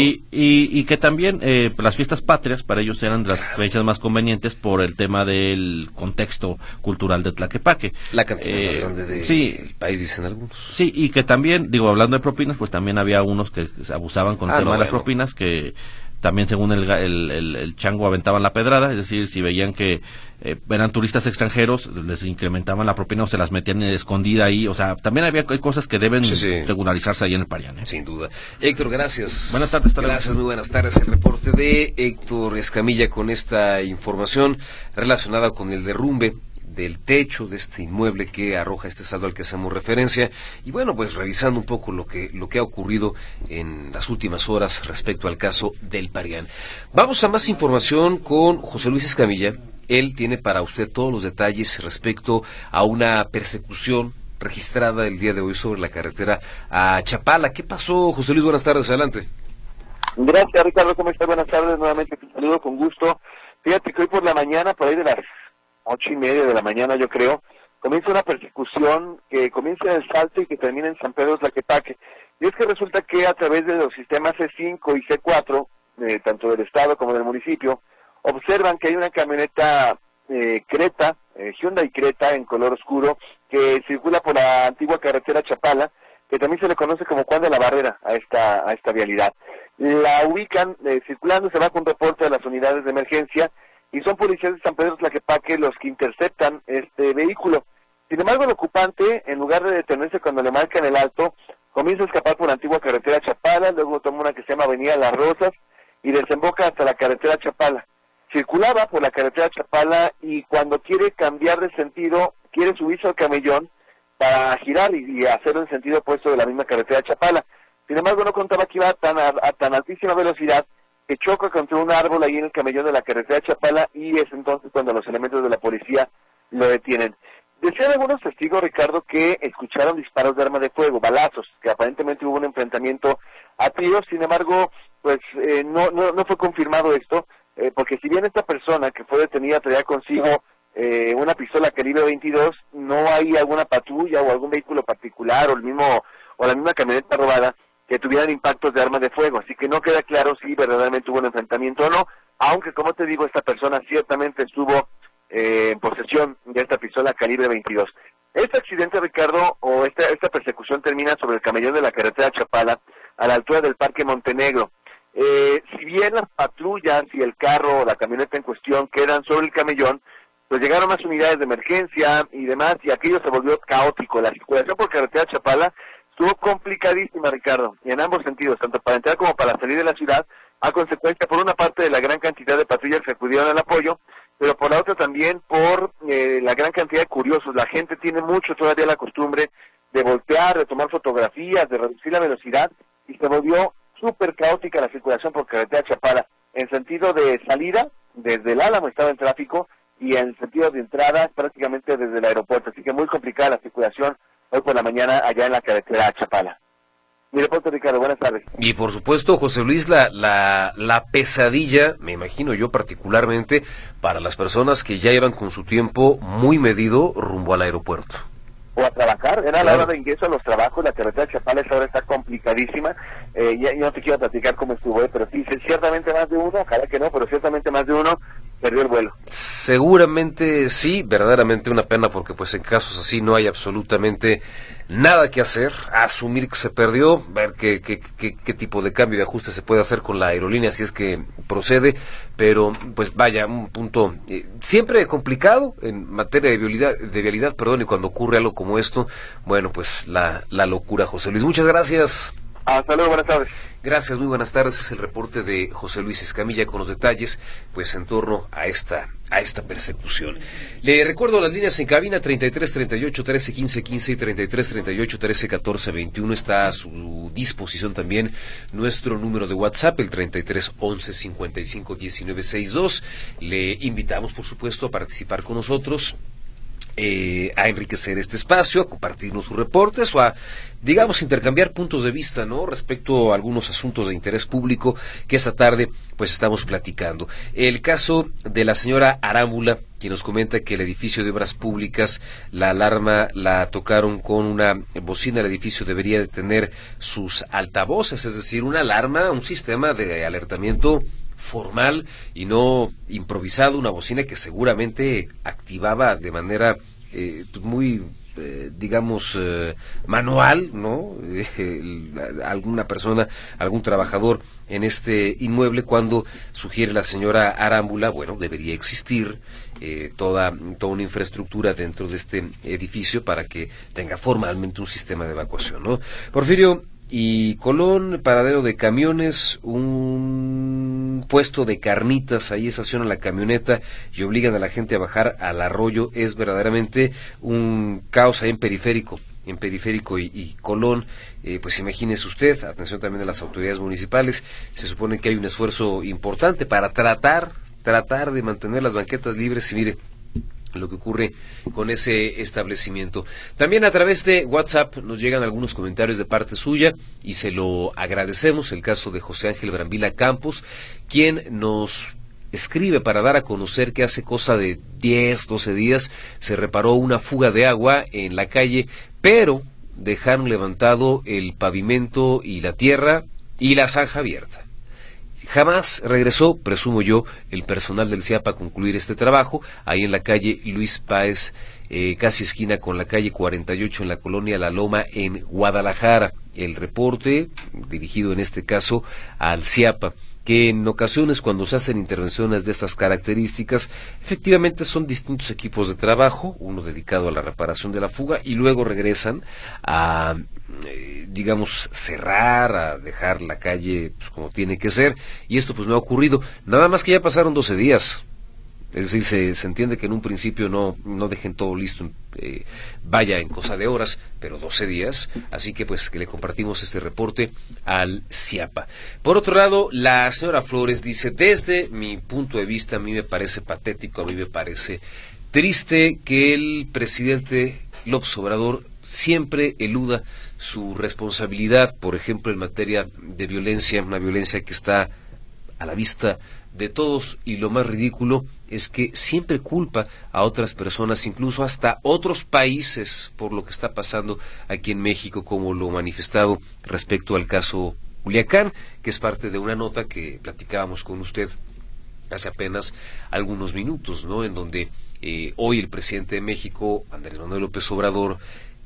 y que también las fiestas patrias para ellos eran de las fechas más convenientes por el tema del contexto cultural de Tlaquepaque. La cantidad más grande del país, dicen algunos. Sí, y que también, hablando de propinas, pues también había unos que abusaban con el tema de las propinas, que también según el chango aventaban la pedrada, es decir, si veían que eran turistas extranjeros, les incrementaban la propina o se las metían escondida ahí, o sea, también había cosas que deben regularizarse ahí en el Parián. Sin duda. Héctor, gracias. Buenas tardes. Gracias, muy buenas tardes. El reporte de Héctor Escamilla con esta información relacionada con el derrumbe del techo de este inmueble que arroja este saldo al que hacemos referencia, y bueno, pues revisando un poco lo que ha ocurrido en las últimas horas respecto al caso del Parián. Vamos a más información con José Luis Escamilla. Él tiene para usted todos los detalles respecto a una persecución registrada el día de hoy sobre la carretera a Chapala. ¿Qué pasó, José Luis? Buenas tardes, adelante. Gracias, Ricardo, ¿cómo estás? Buenas tardes, nuevamente te saludo con gusto. Fíjate que hoy por la mañana, por ahí de las 8:30 de la mañana, yo creo, comienza una persecución que comienza en el Salto y que termina en San Pedro Tlaquepaque. Y es que resulta que a través de los sistemas C5 y C4, tanto del Estado como del municipio, observan que hay una camioneta Creta, Hyundai Creta en color oscuro, que circula por la antigua carretera Chapala, que también se le conoce como Juan de la Barrera a esta vialidad. La ubican circulando, se va con reporte a las unidades de emergencia, y son policías de San Pedro Tlaquepaque los que interceptan este vehículo. Sin embargo, el ocupante, en lugar de detenerse cuando le marcan el alto, comienza a escapar por la antigua carretera Chapala, luego toma una que se llama Avenida Las Rosas y desemboca hasta la carretera Chapala. Circulaba por la carretera Chapala y cuando quiere cambiar de sentido, quiere subirse al camellón para girar y hacerlo en sentido opuesto de la misma carretera Chapala. Sin embargo, no contaba que iba a tan altísima velocidad que choca contra un árbol ahí en el camellón de la carretera Chapala, y es entonces cuando los elementos de la policía lo detienen. Decían algunos testigos, Ricardo, que escucharon disparos de arma de fuego, balazos, que aparentemente hubo un enfrentamiento a tiros. Sin embargo, pues no fue confirmado esto, porque si bien esta persona que fue detenida traía consigo una pistola calibre 22, no hay alguna patrulla o algún vehículo particular o la misma camioneta robada que tuvieran impactos de arma de fuego, así que no queda claro si verdaderamente hubo un enfrentamiento o no, aunque como te digo, esta persona ciertamente estuvo en posesión de esta pistola calibre 22. Este accidente, Ricardo, o esta persecución termina sobre el camellón de la carretera Chapala, a la altura del Parque Montenegro. Si bien las patrullas y el carro o la camioneta en cuestión quedan sobre el camellón, pues llegaron más unidades de emergencia y demás, y aquello se volvió caótico. La circulación por carretera Chapala estuvo complicadísima, Ricardo, y en ambos sentidos, tanto para entrar como para salir de la ciudad, a consecuencia, por una parte, de la gran cantidad de patrullas que acudieron al apoyo, pero por la otra también por la gran cantidad de curiosos. La gente tiene mucho todavía la costumbre de voltear, de tomar fotografías, de reducir la velocidad, y se volvió súper caótica la circulación por carretera Chapala. En sentido de salida, desde el Álamo estaba el tráfico, y en sentido de entrada, prácticamente desde el aeropuerto. Así que muy complicada la circulación hoy por la mañana allá en la carretera Chapala. Mi reporte, Ricardo, buenas tardes. Y por supuesto, José Luis, la pesadilla, me imagino yo particularmente, para las personas que ya iban con su tiempo muy medido rumbo al aeropuerto. O a trabajar, era la hora de ingreso a los trabajos. La carretera Chapala esa hora está complicadísima. Ya no te quiero platicar cómo estuvo, pero sí, ciertamente más de uno, ojalá que no, pero ciertamente más de uno perdió el vuelo. seguramente sí, verdaderamente una pena, porque pues en casos así no hay absolutamente nada que hacer, asumir que se perdió, ver qué tipo de cambio de ajuste se puede hacer con la aerolínea si es que procede, pero pues vaya, un punto siempre complicado en materia de vialidad, y cuando ocurre algo como esto, bueno, pues la locura. José Luis, muchas gracias. Hasta luego, buenas tardes. Gracias, muy buenas tardes. Es el reporte de José Luis Escamilla con los detalles, pues en torno a esta persecución. Le recuerdo las líneas en cabina: 33 38 13 15 15 y 33 38 13 14 21. Está a su disposición también nuestro número de WhatsApp, el 33 11 55 19 62. Le invitamos, por supuesto, a participar con nosotros, a enriquecer este espacio, a compartirnos sus reportes o a, digamos, intercambiar puntos de vista, ¿no?, respecto a algunos asuntos de interés público que esta tarde pues estamos platicando. El caso de la señora Arámbula, quien nos comenta que el edificio de obras públicas, la alarma la tocaron con una bocina. El edificio debería de tener sus altavoces, es decir, una alarma, un sistema de alertamiento formal y no improvisado, una bocina que seguramente activaba de manera muy digamos manual, ¿no? Alguna persona, algún trabajador en este inmueble. Cuando sugiere la señora Arámbula, bueno, debería existir toda una infraestructura dentro de este edificio para que tenga formalmente un sistema de evacuación, ¿no? Porfirio y Colón, paradero de camiones, un puesto de carnitas, ahí estacionan la camioneta y obligan a la gente a bajar al arroyo. Es verdaderamente un caos ahí en Periférico y Colón. Pues imagínese usted, atención también de las autoridades municipales. Se supone que hay un esfuerzo importante para tratar de mantener las banquetas libres, y mire lo que ocurre con ese establecimiento. También a través de WhatsApp nos llegan algunos comentarios de parte suya y se lo agradecemos. El caso de José Ángel Brambila Campos, quien nos escribe para dar a conocer que hace cosa de 10, 12 días se reparó una fuga de agua en la calle, pero dejaron levantado el pavimento y la tierra y la zanja abierta. Jamás regresó, presumo yo, el personal del CIAPA a concluir este trabajo, ahí en la calle Luis Páez, casi esquina con la calle 48 en la colonia La Loma, en Guadalajara. El reporte, dirigido en este caso al CIAPA, que en ocasiones cuando se hacen intervenciones de estas características, efectivamente son distintos equipos de trabajo, uno dedicado a la reparación de la fuga, y luego regresan a digamos, cerrar, a dejar la calle pues, como tiene que ser, y esto pues no ha ocurrido, nada más que ya pasaron 12 días, es decir, se entiende que en un principio no dejen todo listo, vaya en cosa de horas, pero 12 días, así que pues que le compartimos este reporte al CIAPA. Por otro lado, la señora Flores dice: desde mi punto de vista, a mí me parece patético, a mí me parece triste que el presidente López Obrador siempre eluda su responsabilidad, por ejemplo, en materia de violencia, una violencia que está a la vista de todos, y lo más ridículo es que siempre culpa a otras personas, incluso hasta otros países, por lo que está pasando aquí en México, como lo manifestado respecto al caso Culiacán, que es parte de una nota que platicábamos con usted hace apenas algunos minutos, ¿no?, en donde hoy el presidente de México, Andrés Manuel López Obrador,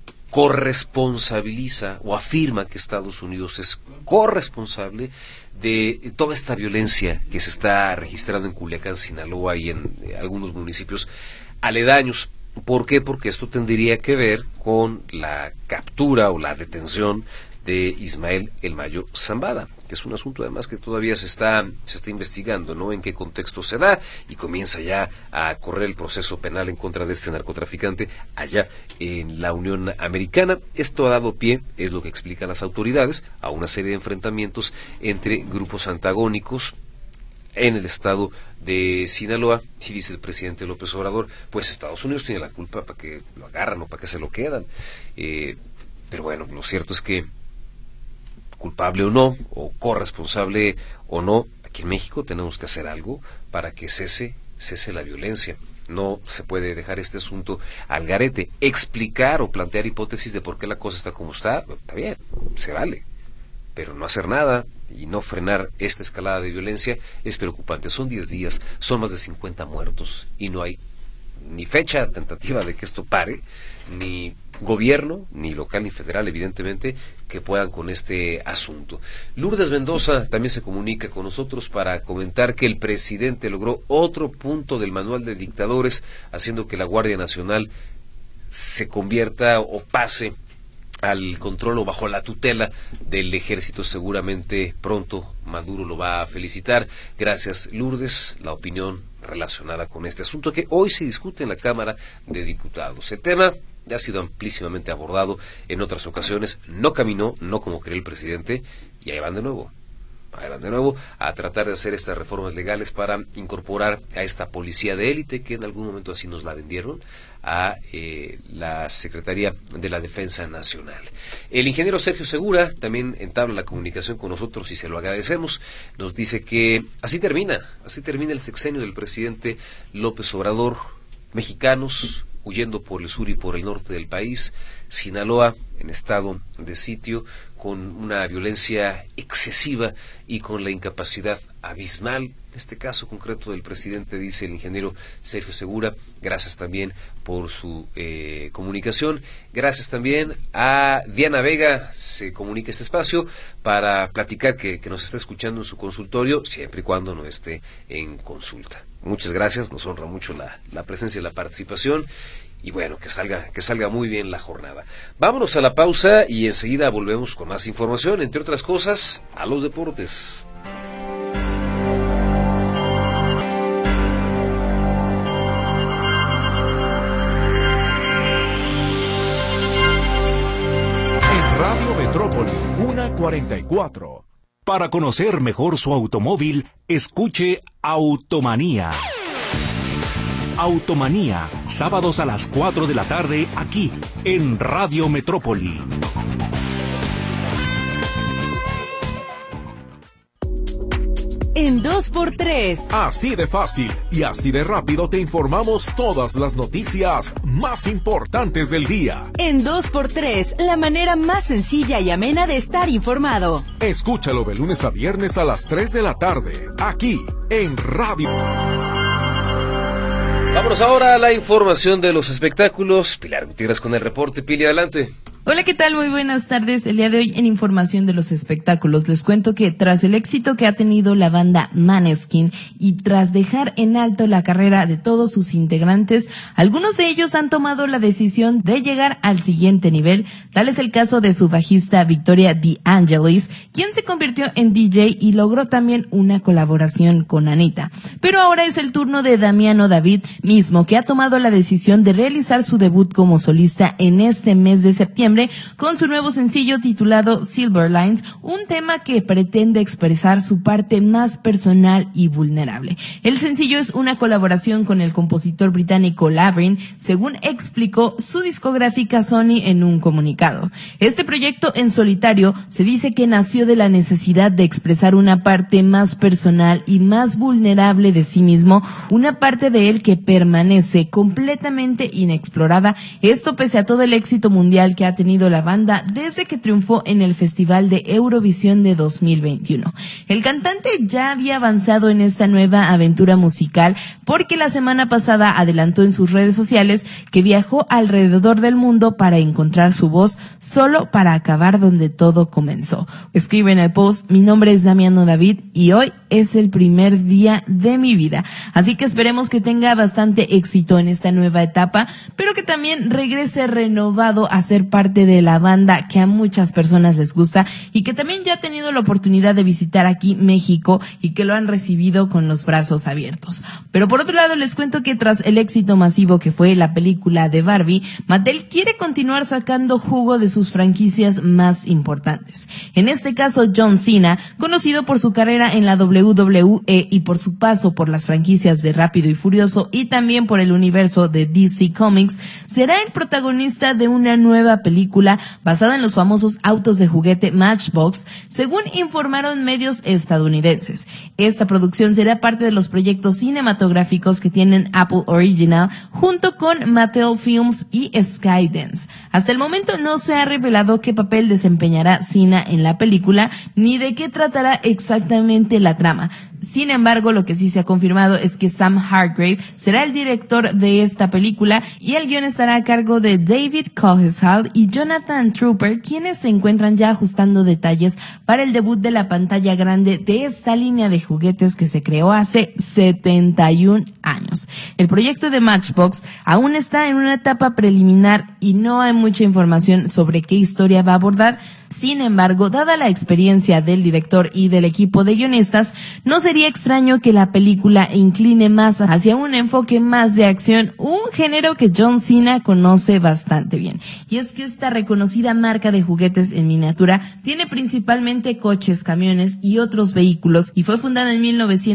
corresponsabiliza o afirma que Estados Unidos es corresponsable de toda esta violencia que se está registrando en Culiacán, Sinaloa y en algunos municipios aledaños. ¿Por qué? Porque esto tendría que ver con la captura o la detención de Ismael El Mayo Zambada, que es un asunto además que todavía se está investigando, ¿no?, en qué contexto se da, y comienza ya a correr el proceso penal en contra de este narcotraficante allá en la Unión Americana. Esto ha dado pie, es lo que explican las autoridades, a una serie de enfrentamientos entre grupos antagónicos en el estado de Sinaloa, y dice el presidente López Obrador, pues Estados Unidos tiene la culpa para que lo agarran o para que se lo quedan. Pero bueno, lo cierto es que culpable o no, o corresponsable o no, aquí en México tenemos que hacer algo para que cese la violencia. No se puede dejar este asunto al garete. Explicar o plantear hipótesis de por qué la cosa está como está bien, se vale. pero no hacer nada y no frenar esta escalada de violencia es preocupante. Son 10 días, son más de 50 muertos y no hay ni fecha tentativa de que esto pare, ni gobierno, ni local ni federal, evidentemente, que puedan con este asunto. Lourdes Mendoza también se comunica con nosotros para comentar que el presidente logró otro punto del manual de dictadores, haciendo que la Guardia Nacional se convierta o pase al control o bajo la tutela del ejército. Seguramente pronto Maduro lo va a felicitar. Gracias, Lourdes, la opinión relacionada con este asunto que hoy se discute en la Cámara de Diputados. El tema ya ha sido amplísimamente abordado en otras ocasiones, no caminó, no como quería el presidente, y ahí van de nuevo a tratar de hacer estas reformas legales para incorporar a esta policía de élite, que en algún momento así nos la vendieron, a la Secretaría de la Defensa Nacional. El ingeniero Sergio Segura también entabla la comunicación con nosotros y se lo agradecemos. Nos dice que así termina el sexenio del presidente López Obrador. Mexicanos huyendo por el sur y por el norte del país, Sinaloa en estado de sitio, con una violencia excesiva y con la incapacidad abismal, en este caso concreto del presidente, dice el ingeniero Sergio Segura. Gracias también por su comunicación. Gracias también a Diana Vega, se comunica este espacio para platicar que nos está escuchando en su consultorio, siempre y cuando no esté en consulta. Muchas gracias, nos honra mucho la presencia y la participación. Y bueno, que salga muy bien la jornada. Vámonos a la pausa y enseguida volvemos con más información, entre otras cosas, a los deportes. En Radio Metrópoli, 1:44. Para conocer mejor su automóvil, escuche Automanía. Automanía, sábados a las 4 de la tarde, aquí, en Radio Metrópoli. En 2x3. Así de fácil y así de rápido te informamos todas las noticias más importantes del día. En 2x3, la manera más sencilla y amena de estar informado. Escúchalo de lunes a viernes a las 3 de la tarde, aquí, en Radio. Vámonos ahora a la información de los espectáculos. Pilar Gutiérrez con el reporte. Pili, adelante. Hola, ¿qué tal? Muy buenas tardes. El día de hoy en información de los espectáculos les cuento que tras el éxito que ha tenido la banda Måneskin y tras dejar en alto la carrera de todos sus integrantes, algunos de ellos han tomado la decisión de llegar al siguiente nivel. Tal es el caso de su bajista Victoria De Angelis, quien se convirtió en DJ y logró también una colaboración con Anita. Pero ahora es el turno de Damiano David, mismo que ha tomado la decisión de realizar su debut como solista en este mes de septiembre con su nuevo sencillo titulado Silver Lines, un tema que pretende expresar su parte más personal y vulnerable. El sencillo es una colaboración con el compositor británico Lavrin, según explicó su discográfica Sony en un comunicado. Este proyecto en solitario se dice que nació de la necesidad de expresar una parte más personal y más vulnerable de sí mismo, una parte de él que permanece completamente inexplorada, esto pese a todo el éxito mundial que ha tenido la banda desde que triunfó en el Festival de Eurovisión de 2021. El cantante ya había avanzado en esta nueva aventura musical porque la semana pasada adelantó en sus redes sociales que viajó alrededor del mundo para encontrar su voz, solo para acabar donde todo comenzó. Escribe en el post: mi nombre es Damiano David y hoy es el primer día de mi vida. Así que esperemos que tenga bastante éxito en esta nueva etapa, pero que también regrese renovado a ser parte de la banda que a muchas personas les gusta y que también ya ha tenido la oportunidad de visitar aquí México y que lo han recibido con los brazos abiertos. Pero por otro lado les cuento que tras el éxito masivo que fue la película de Barbie, Mattel quiere continuar sacando jugo de sus franquicias más importantes. En este caso, John Cena, conocido por su carrera en la WWE y por su paso por las franquicias de Rápido y Furioso y también por el universo de DC Comics, será el protagonista de una nueva película película basada en los famosos autos de juguete Matchbox, según informaron medios estadounidenses. Esta producción será parte de los proyectos cinematográficos que tienen Apple Original junto con Mattel Films y Skydance. Hasta el momento no se ha revelado qué papel desempeñará Cena en la película ni de qué tratará exactamente la trama. Sin embargo, lo que sí se ha confirmado es que Sam Hargrave será el director de esta película y el guion estará a cargo de David Cohesal y Jonathan Trooper, quienes se encuentran ya ajustando detalles para el debut de la pantalla grande de esta línea de juguetes que se creó hace 71 años. El proyecto de Matchbox aún está en una etapa preliminar y no hay mucha información sobre qué historia va a abordar. Sin embargo, dada la experiencia del director y del equipo de guionistas, no sería extraño que la película incline más hacia un enfoque más de acción, un género que John Cena conoce bastante bien. Y es que esta reconocida marca de juguetes en miniatura tiene principalmente coches, camiones y otros vehículos, y fue fundada en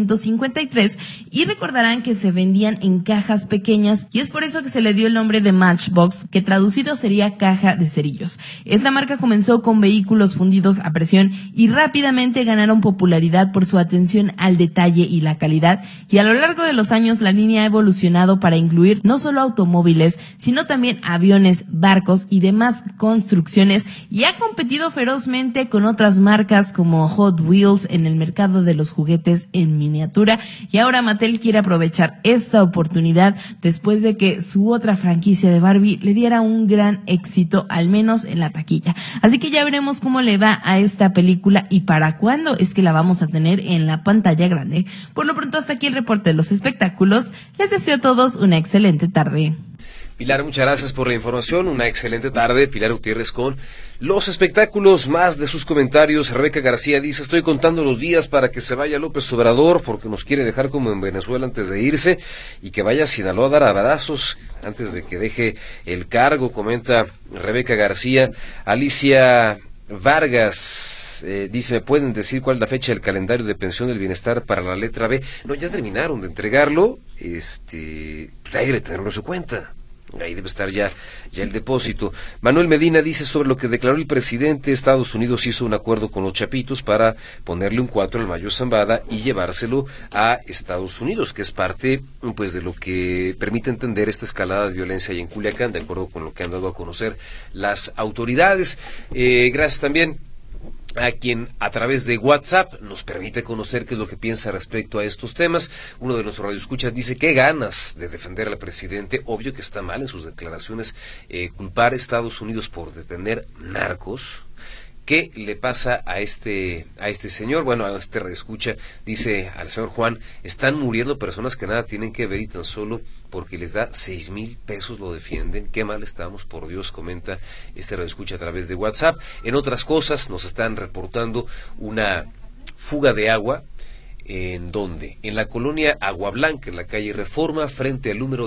1953, y recordarán que se vendían en cajas pequeñas, y es por eso que se le dio el nombre de Matchbox, que traducido sería caja de cerillos. Esta marca comenzó con vehículos fundidos a presión y rápidamente ganaron popularidad por su atención al detalle y la calidad, y a lo largo de los años la línea ha evolucionado para incluir no solo automóviles, sino también aviones, barcos y demás construcciones, y ha competido ferozmente con otras marcas como Hot Wheels en el mercado de los juguetes en miniatura, y ahora Mattel quiere aprovechar esta oportunidad después de que su otra franquicia de Barbie le diera un gran éxito, al menos en la taquilla. Así que ya veremos cómo le va a esta película y para cuándo es que la vamos a tener en la pantalla grande. Por lo pronto, hasta aquí el reporte de los espectáculos. Les deseo a todos una excelente tarde. Pilar, muchas gracias por la información. Una excelente tarde. Pilar Gutiérrez con los espectáculos. Más de sus comentarios. Rebeca García dice: estoy contando los días para que se vaya López Obrador porque nos quiere dejar como en Venezuela antes de irse, y que vaya a Sinaloa a dar abrazos antes de que deje el cargo, comenta Rebeca García. Alicia Vargas dice: ¿me pueden decir cuál es la fecha del calendario de pensión del bienestar para la letra B? No, ya terminaron de entregarlo. Ahí debe tenerlo en su cuenta. Ahí debe estar ya el depósito. Manuel Medina dice sobre lo que declaró el presidente: Estados Unidos hizo un acuerdo con los chapitos para ponerle un 4 al mayor Zambada y llevárselo a Estados Unidos, que es parte pues de lo que permite entender esta escalada de violencia ahí en Culiacán, de acuerdo con lo que han dado a conocer las autoridades. Gracias también a quien a través de WhatsApp nos permite conocer qué es lo que piensa respecto a estos temas. Uno de nuestros radioescuchas dice: qué ganas de defender al presidente. Obvio que está mal en sus declaraciones culpar a Estados Unidos por detener narcos. ¿Qué le pasa a este señor? Bueno, a este radioescucha dice al señor Juan: están muriendo personas que nada tienen que ver y tan solo porque les da 6,000 pesos lo defienden. Qué mal estamos, por Dios, comenta este radioescucha a través de WhatsApp. En otras cosas nos están reportando una fuga de agua. ¿En dónde? En la colonia Agua Blanca, en la calle Reforma, frente al número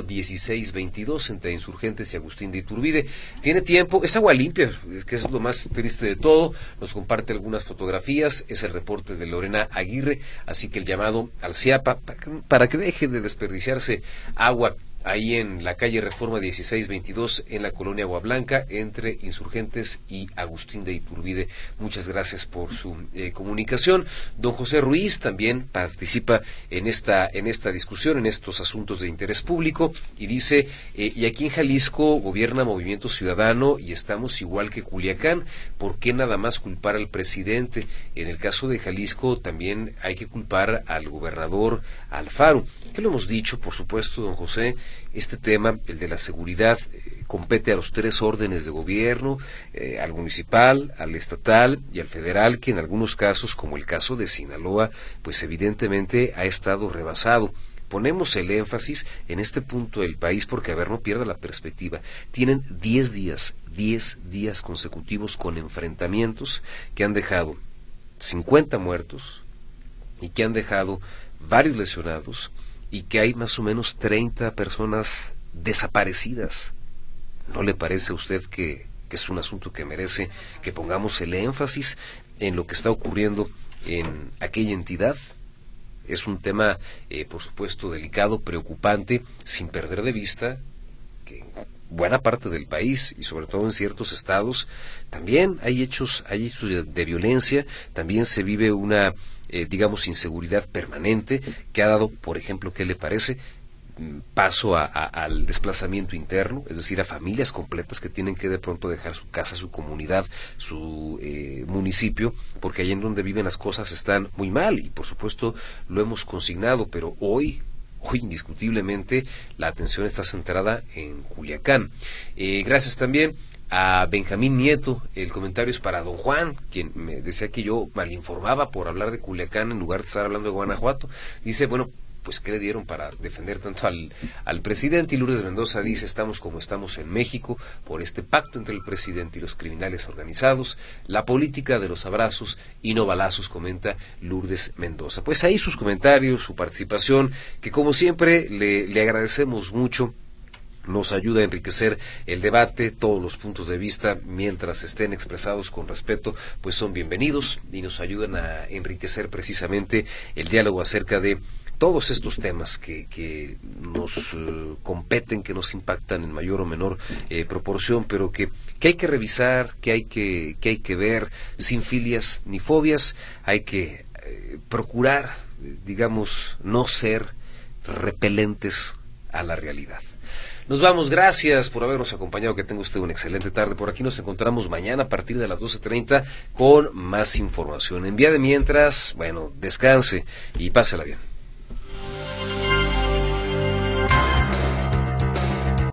1622, entre Insurgentes y Agustín de Iturbide. Tiene tiempo, es agua limpia, que es lo más triste de todo. Nos comparte algunas fotografías, es el reporte de Lorena Aguirre, así que el llamado al CIAPA para que deje de desperdiciarse agua ahí en la calle Reforma 1622, en la colonia Agua Blanca, entre Insurgentes y Agustín de Iturbide. Muchas gracias por su comunicación. Don José Ruiz también participa en esta discusión, en estos asuntos de interés público, y dice: y aquí en Jalisco gobierna Movimiento Ciudadano y estamos igual que Culiacán, ¿por qué nada más culpar al presidente? En el caso de Jalisco también hay que culpar al gobernador Alfaro, que lo hemos dicho, por supuesto, don José. Este tema, el de la seguridad, compete a los 3 órdenes de gobierno, al municipal, al estatal y al federal, que en algunos casos, como el caso de Sinaloa, pues evidentemente ha estado rebasado. Ponemos el énfasis en este punto del país porque, a ver, no pierda la perspectiva. Tienen 10 días consecutivos con enfrentamientos que han dejado 50 muertos y que han dejado varios lesionados, y que hay más o menos 30 personas desaparecidas. ¿No le parece a usted que es un asunto que merece que pongamos el énfasis en lo que está ocurriendo en aquella entidad? Es un tema, por supuesto, delicado, preocupante, sin perder de vista que buena parte del país y sobre todo en ciertos estados también hay hechos de violencia, también se vive una digamos inseguridad permanente que ha dado, por ejemplo, ¿qué le parece? Paso al desplazamiento interno, es decir, a familias completas que tienen que de pronto dejar su casa, su comunidad, su municipio, porque allí en donde viven las cosas están muy mal y por supuesto lo hemos consignado, pero hoy indiscutiblemente la atención está centrada en Culiacán. Gracias también a Benjamín Nieto, el comentario es para don Juan, quien me decía que yo malinformaba por hablar de Culiacán en lugar de estar hablando de Guanajuato. Dice, bueno, pues ¿qué le dieron para defender tanto al presidente? Y Lourdes Mendoza dice, estamos como estamos en México, por este pacto entre el presidente y los criminales organizados, la política de los abrazos y no balazos, comenta Lourdes Mendoza. Pues ahí sus comentarios, su participación, que como siempre le agradecemos mucho. Nos ayuda a enriquecer el debate, todos los puntos de vista, mientras estén expresados con respeto, pues son bienvenidos y nos ayudan a enriquecer precisamente el diálogo acerca de todos estos temas que nos competen, que nos impactan en mayor o menor proporción, pero que hay que revisar, que hay que ver sin filias ni fobias, hay que procurar, digamos, no ser repelentes a la realidad. Nos vamos, gracias por habernos acompañado, que tenga usted una excelente tarde. Por aquí nos encontramos mañana a partir de las 12:30 con más información. En vía de mientras, bueno, descanse y pásela bien.